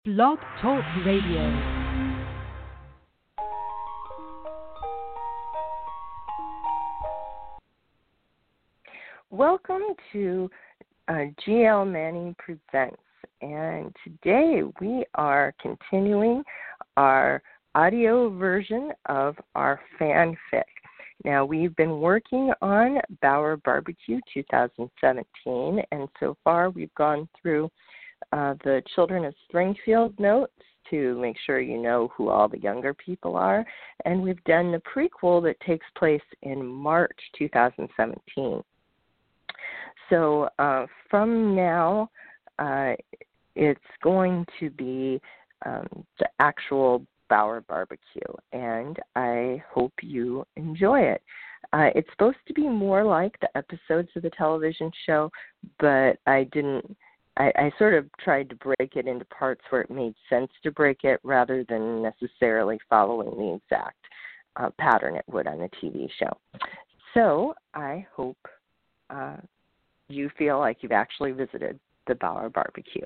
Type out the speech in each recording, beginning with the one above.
Blog Talk Radio. Welcome to GL Manning Presents, and today we are continuing our audio version of our fanfic. Now, we've been working on Bower Barbecue 2017, and so far we've gone through the Children of Springfield notes to make sure you know who all the younger people are, and we've done the prequel that takes place in March 2017. So from now, it's going to be the actual Bower Barbecue, and I hope you enjoy it. It's supposed to be more like the episodes of the television show, but I sort of tried to break it into parts where it made sense to break it rather than necessarily following the exact pattern it would on the TV show. So I hope you feel like you've actually visited the Bower Barbecue.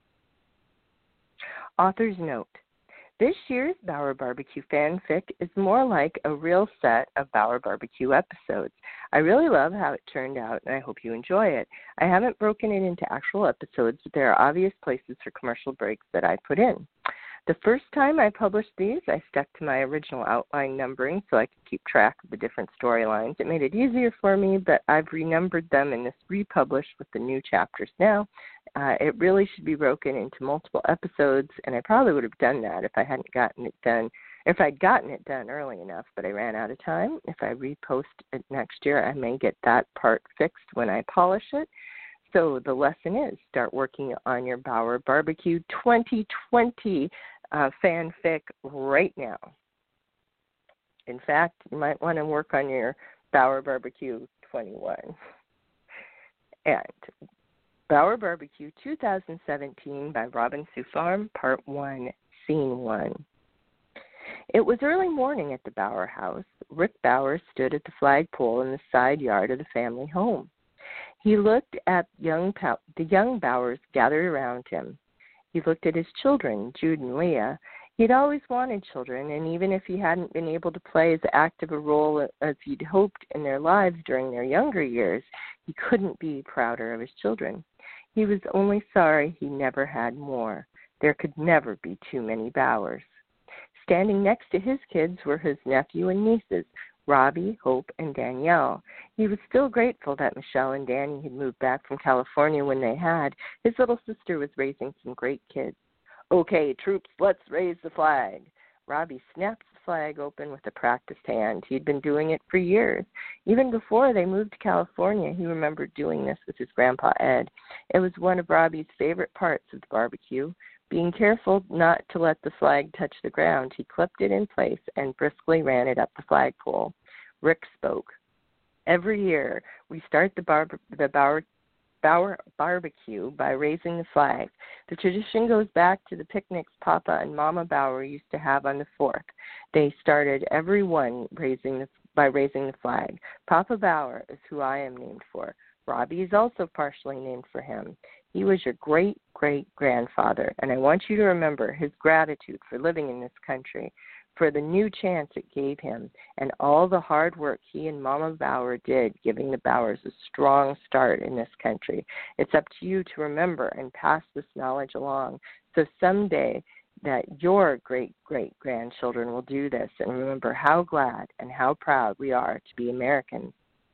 Author's note. This year's Bower Barbecue fanfic is more like a real set of Bower Barbecue episodes. I really love how it turned out, and I hope you enjoy it. I haven't broken it into actual episodes, but there are obvious places for commercial breaks that I put in. The first time I published these, I stuck to my original outline numbering so I could keep track of the different storylines. It made it easier for me, but I've renumbered them in this republished with the new chapters now. It really should be broken into multiple episodes, and I probably would have done that if I hadn't gotten it done. If I'd gotten it done early enough, but I ran out of time. If I repost it next year, I may get that part fixed when I polish it. So the lesson is start working on your Bower Barbecue 2020 fanfic right now. In fact, you might want to work on your Bower Barbecue 21. And Bower Barbecue 2017 by Robin Sue Farm, Part 1, Scene 1. It was early morning at the Bower house. Rick Bower stood at the flagpole in the side yard of the family home. He looked at the young Bowers gathered around him. He looked at his children, Jude and Leah. He'd always wanted children, and even if he hadn't been able to play as active a role as he'd hoped in their lives during their younger years, he couldn't be prouder of his children. He was only sorry he never had more. There could never be too many Bowers. Standing next to his kids were his nephew and nieces, Robbie, Hope, and Danielle. He was still grateful that Michelle and Danny had moved back from California when they had. His little sister was raising some great kids. Okay, troops, let's raise the flag. Robbie snapped the flag open with a practiced hand. He'd been doing it for years. Even before they moved to California, he remembered doing this with his grandpa Ed. It was one of Robbie's favorite parts of the barbecue. Being careful not to let the flag touch the ground, he clipped it in place and briskly ran it up the flagpole. Rick spoke. Every year, we start the Bower Barbecue by raising the flag. The tradition goes back to the picnics Papa and Mama Bower used to have on the 4th. They started every one by raising the flag. Papa Bower is who I am named for. Robbie is also partially named for him. He was your great-great-grandfather, and I want you to remember his gratitude for living in this country, for the new chance it gave him, and all the hard work he and Mama Bower did, giving the Bowers a strong start in this country. It's up to you to remember and pass this knowledge along, so someday that your great-great-grandchildren will do this and remember how glad and how proud we are to be Americans.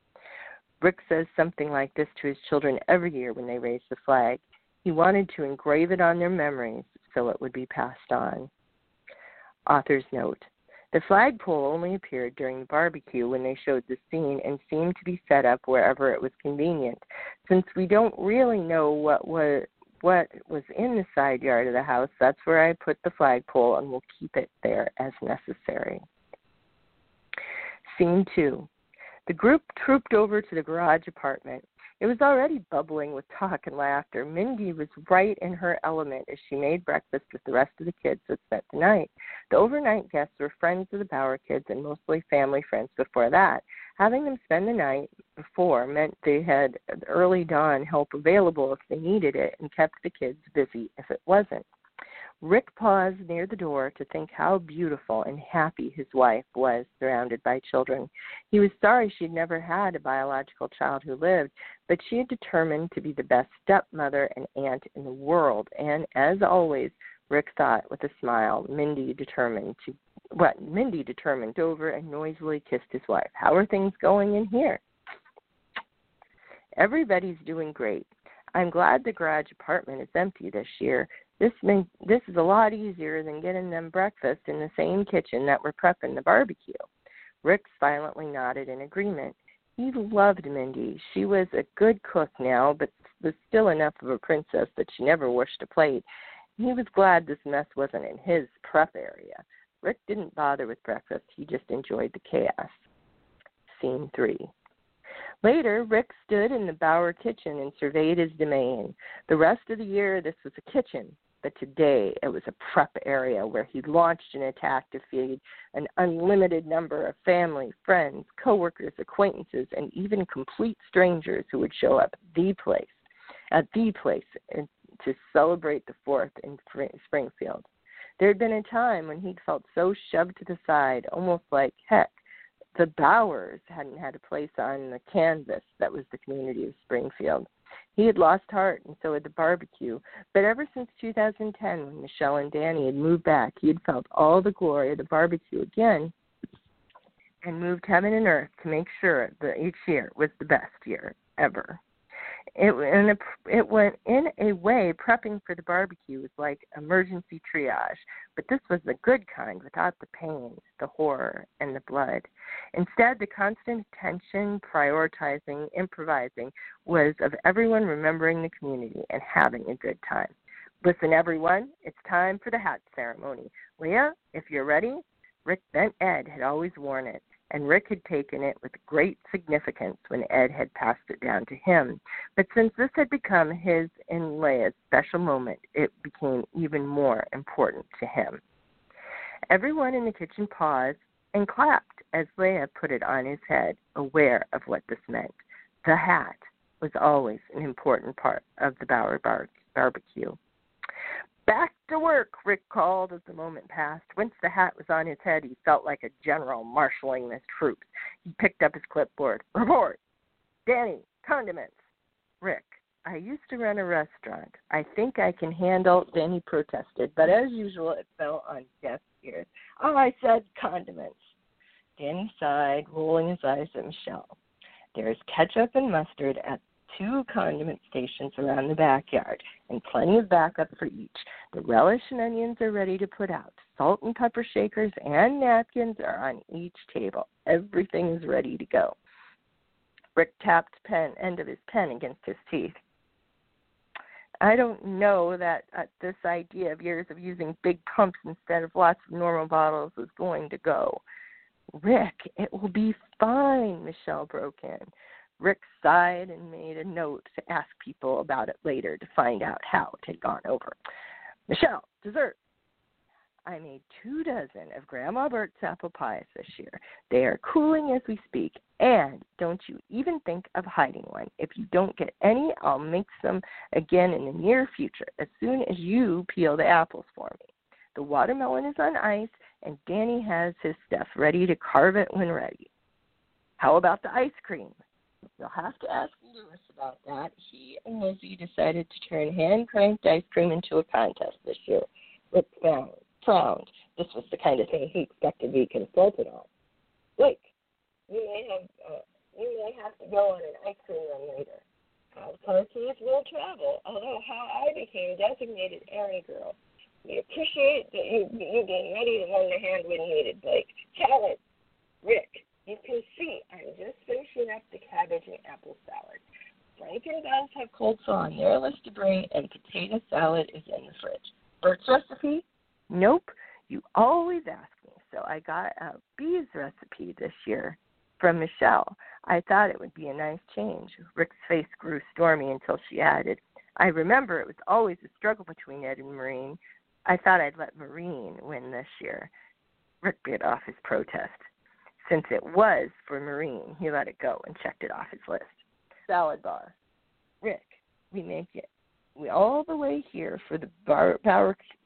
Rick says something like this to his children every year when they raise the flag. He wanted to engrave it on their memories so it would be passed on. Author's note. The flagpole only appeared during the barbecue when they showed the scene and seemed to be set up wherever it was convenient. Since we don't really know what was in the side yard of the house, that's where I put the flagpole and we'll keep it there as necessary. Scene 2. The group trooped over to the garage apartment. It was already bubbling with talk and laughter. Mindy was right in her element as she made breakfast with the rest of the kids that spent the night. The overnight guests were friends of the Bower kids and mostly family friends before that. Having them spend the night before meant they had early dawn help available if they needed it and kept the kids busy if it wasn't. Rick paused near the door to think how beautiful and happy his wife was surrounded by children. He was sorry she'd never had a biological child who lived, but she had determined to be the best stepmother and aunt in the world. And as always, Rick thought with a smile, Mindy determined over and noisily kissed his wife. How are things going in here? Everybody's doing great. I'm glad the garage apartment is empty this year. This is a lot easier than getting them breakfast in the same kitchen that we're prepping the barbecue. Rick silently nodded in agreement. He loved Mindy. She was a good cook now, but was still enough of a princess that she never washed a plate. He was glad this mess wasn't in his prep area. Rick didn't bother with breakfast. He just enjoyed the chaos. Scene 3. Later, Rick stood in the Bauer kitchen and surveyed his domain. The rest of the year, this was a kitchen, but today it was a prep area where he launched an attack to feed an unlimited number of family, friends, coworkers, acquaintances, and even complete strangers who would show up at the place to celebrate the 4th in Springfield. There had been a time when he'd felt so shoved to the side, almost like, heck, the Bauers hadn't had a place on the canvas that was the community of Springfield. He had lost heart, and so had the barbecue. But ever since 2010, when Michelle and Danny had moved back, he had felt all the glory of the barbecue again and moved heaven and earth to make sure that each year was the best year ever. It went in a way, prepping for the barbecue was like emergency triage, but this was the good kind without the pain, the horror, and the blood. Instead, the constant attention, prioritizing, improvising was of everyone remembering the community and having a good time. Listen, everyone, it's time for the hat ceremony. Leah, if you're ready. Rick bent Ed had always worn it, and Rick had taken it with great significance when Ed had passed it down to him. But since this had become his and Leah's special moment, it became even more important to him. Everyone in the kitchen paused and clapped as Leah put it on his head, aware of what this meant. The hat was always an important part of the Bauer barbecue. Back to work, Rick called as the moment passed. Once the hat was on his head, he felt like a general marshaling his troops. He picked up his clipboard. Report. Danny, condiments. Rick, I used to run a restaurant. I think I can handle, Danny protested, but as usual, it fell on deaf ears. Oh, I said condiments. Danny sighed, rolling his eyes at Michelle. There's ketchup and mustard at 2 condiment stations around the backyard, and plenty of backup for each. The relish and onions are ready to put out. Salt and pepper shakers and napkins are on each table. Everything is ready to go. Rick tapped end of his pen against his teeth. I don't know that this idea of years of using big pumps instead of lots of normal bottles is going to go. Rick, it will be fine, Michelle broke in. Rick sighed and made a note to ask people about it later to find out how it had gone over. Michelle, dessert. I made 2 dozen of Grandma Bert's apple pies this year. They are cooling as we speak, and don't you even think of hiding one. If you don't get any, I'll make some again in the near future, as soon as you peel the apples for me. The watermelon is on ice, and Danny has his stuff ready to carve it when ready. How about the ice cream? You'll have to ask Lewis about that. He and Lizzie decided to turn hand-cranked ice cream into a contest this year. Rick frowned. This was the kind of thing he expected to be consulted on. Blake, you may have to go on an ice cream run later. Car keys will travel, although how I became designated errand girl. We appreciate that you being ready to lend a hand when needed, Blake. Challenge, Rick. You can see I'm just finishing up the cabbage and apple salad. Frank and Beth have cold slaw on their list to bring, and potato salad is in the fridge. Bert's recipe? Nope. You always ask me, so I got a Bee's recipe this year from Michelle. I thought it would be a nice change. Rick's face grew stormy until she added, I remember it was always a struggle between Ed and Maureen. I thought I'd let Maureen win this year. Rick bit off his protest. Since it was for Maureen, he let it go and checked it off his list. Salad bar. Rick, we make it. We all the way here for the Bauer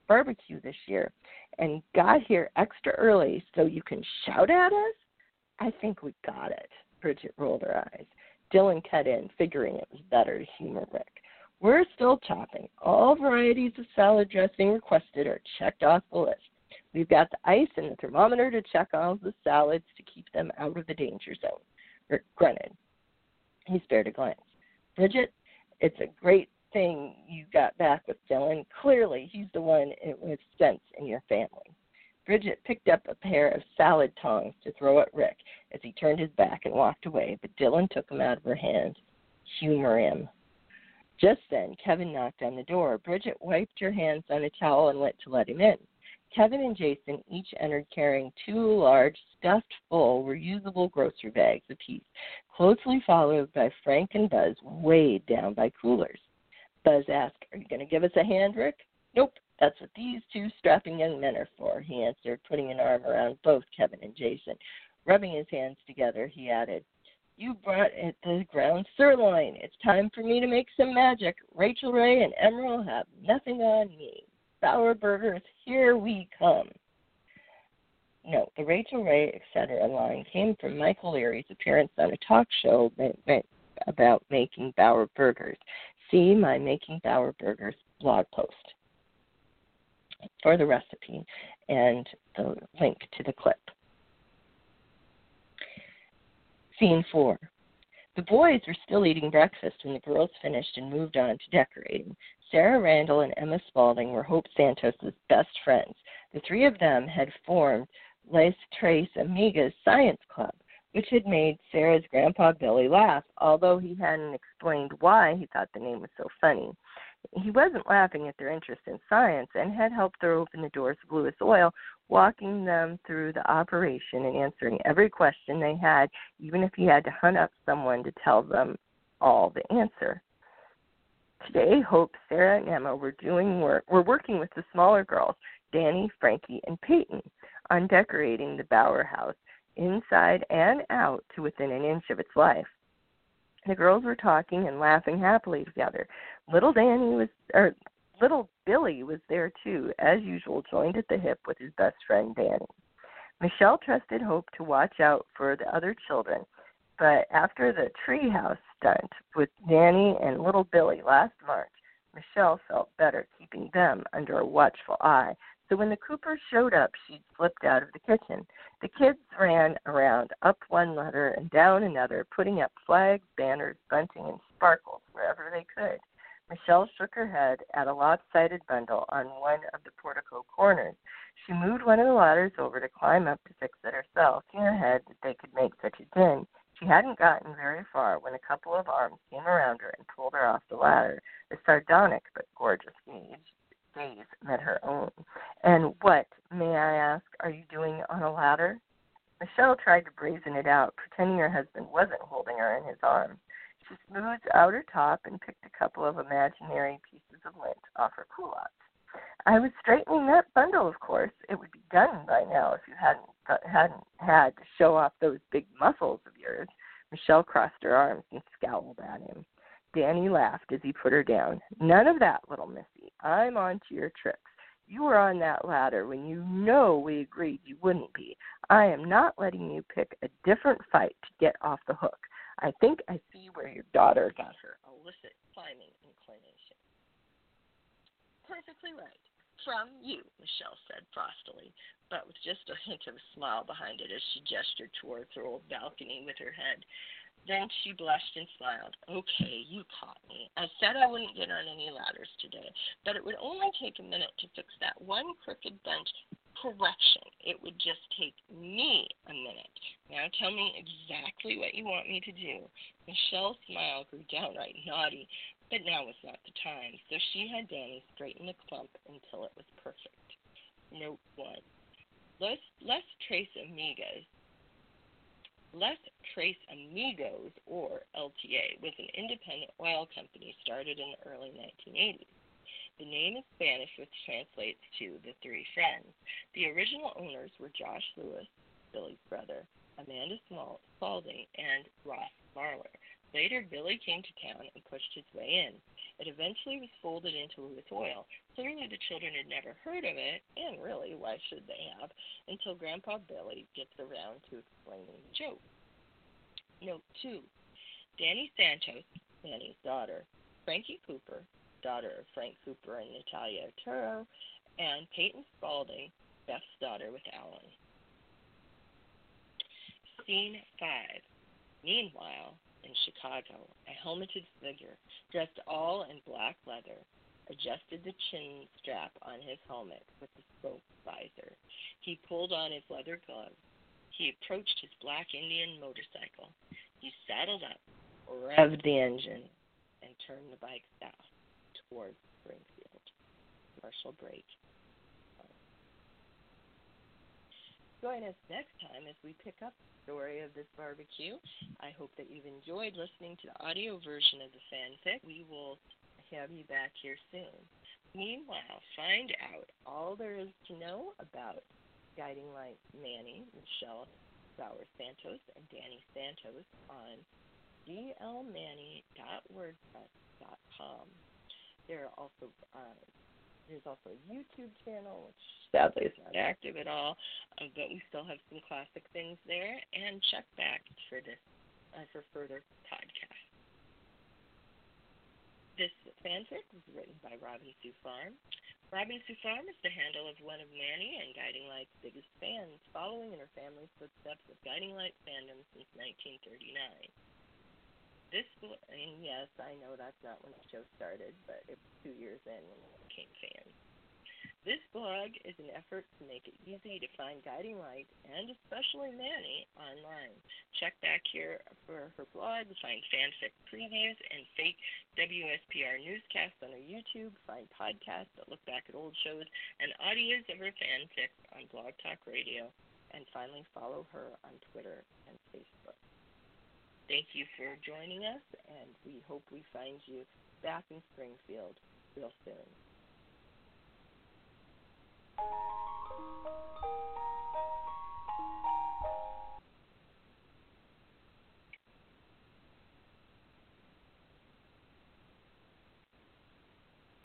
barbecue this year and got here extra early so you can shout at us? I think we got it. Bridget rolled her eyes. Dylan cut in, figuring it was better to humor Rick. We're still chopping. All varieties of salad dressing requested are checked off the list. We've got the ice and the thermometer to check all the salads to keep them out of the danger zone. Rick grunted. He spared a glance. Bridget, it's a great thing you got back with Dylan. Clearly, he's the one with sense in your family. Bridget picked up a pair of salad tongs to throw at Rick as he turned his back and walked away, but Dylan took them out of her hand. Humor him. Just then, Kevin knocked on the door. Bridget wiped her hands on a towel and went to let him in. Kevin and Jason each entered carrying 2 large, stuffed full, reusable grocery bags apiece, closely followed by Frank and Buzz, weighed down by coolers. Buzz asked, "Are you going to give us a hand, Rick?" "Nope, that's what these 2 strapping young men are for," he answered, putting an arm around both Kevin and Jason. Rubbing his hands together, he added, "You brought it the ground sirloin. It's time for me to make some magic. Rachel Ray and Emerald have nothing on me. Bauer Burgers, here we come." No, the Rachel Ray, etc. line came from Michael Leary's appearance on a talk show about making Bauer Burgers. See my Making Bauer Burgers blog post for the recipe and the link to the clip. Scene 4. The boys were still eating breakfast when the girls finished and moved on to decorating. Sarah Randall and Emma Spaulding were Hope Santos' best friends. The 3 of them had formed Les Tres Amigas Science Club, which had made Sarah's grandpa Billy laugh, although he hadn't explained why he thought the name was so funny. He wasn't laughing at their interest in science and had helped her open the doors of Lewis Oil, walking them through the operation and answering every question they had, even if he had to hunt up someone to tell them all the answer. Today, Hope, Sarah, and Emma were working with the smaller girls, Danny, Frankie, and Peyton, on decorating the Bauer house inside and out to within an inch of its life. The girls were talking and laughing happily together. Little Billy was there too, as usual, joined at the hip with his best friend Danny. Michelle trusted Hope to watch out for the other children, but after the treehouse stunt with Danny and little Billy last March, Michelle felt better keeping them under a watchful eye. So when the Coopers showed up, she'd slipped out of the kitchen. The kids ran around, up one ladder and down another, putting up flags, banners, bunting, and sparkles wherever they could. Michelle shook her head at a lopsided bundle on one of the portico corners. She moved one of the ladders over to climb up to fix it herself, in her head that they could make such a din. She hadn't gotten very far when a couple of arms came around her and pulled her off the ladder. A sardonic but gorgeous gaze met her own. "And what, may I ask, are you doing on a ladder?" Michelle tried to brazen it out, pretending her husband wasn't holding her in his arms. She smoothed out her top and picked a couple of imaginary pieces of lint off her culottes. "I was straightening that bundle, of course. It would be done by now if you hadn't had to show off those big muscles of yours." Michelle crossed her arms and scowled at him. Danny laughed as he put her down. "None of that, little missy. I'm on to your tricks. You were on that ladder when you know we agreed you wouldn't be. I am not letting you pick a different fight to get off the hook. I think I see where your daughter got her illicit climbing inclination." "Perfectly right. From you," Michelle said frostily, but with just a hint of a smile behind it as she gestured towards her old balcony with her head. Then she blushed and smiled. "Okay, you caught me. I said I wouldn't get on any ladders today, but it would only take a minute to fix that one crooked bench. Correction, it would just take me a minute. Now tell me exactly what you want me to do." Michelle's smile grew downright naughty, but now was not the time, so she had Danny straighten the clump until it was perfect. Note 1. Les Tres Amigos, or LTA, was an independent oil company started in the early 1980s. The name is Spanish, which translates to the 3 friends. The original owners were Josh Lewis, Billy's brother, Amanda Spaulding, and Ross Marler. Later, Billy came to town and pushed his way in. It eventually was folded into Lewis Oil. Clearly, the children had never heard of it, and really, why should they have, until Grandpa Billy gets around to explaining the joke. Note 2. Danny Santos, Manny's daughter, Frankie Cooper, daughter of Frank Cooper and Natalia Arturo, and Peyton Spalding, Beth's daughter with Alan. Scene 5. Meanwhile, in Chicago, a helmeted figure, dressed all in black leather, adjusted the chin strap on his helmet with the scope visor. He pulled on his leather gloves. He approached his black Indian motorcycle. He saddled up, revved the engine, and turned the bike south towards Springfield. Commercial break. Join us next time as we pick up the story of this barbecue. I hope that you've enjoyed listening to the audio version of the fanfic. We will have you back here soon. Meanwhile, find out all there is to know about Guiding Light Manny, Michelle Bauer Santos, and Danny Santos on glmanny.wordpress.com. There's also a YouTube channel, which sadly is not active at all, but we still have some classic things there. And check back for this for further podcasts. This fanfic was written by Robin Sue Farm. Robin Sue Farm is the handle of one of Manny and Guiding Light's biggest fans, following in her family's footsteps of Guiding Light fandom since 1939. And yes, I know that's not when the show started, but it was 2 years in when we became fans. This blog is an effort to make it easy to find Guiding Light, and especially Manny, online. Check back here for her blog, find fanfic previews and fake WSPR newscasts on her YouTube, find podcasts that look back at old shows and audios of her fanfic on Blog Talk Radio, and finally follow her on Twitter and Facebook. Thank you for joining us, and we hope we find you back in Springfield real soon.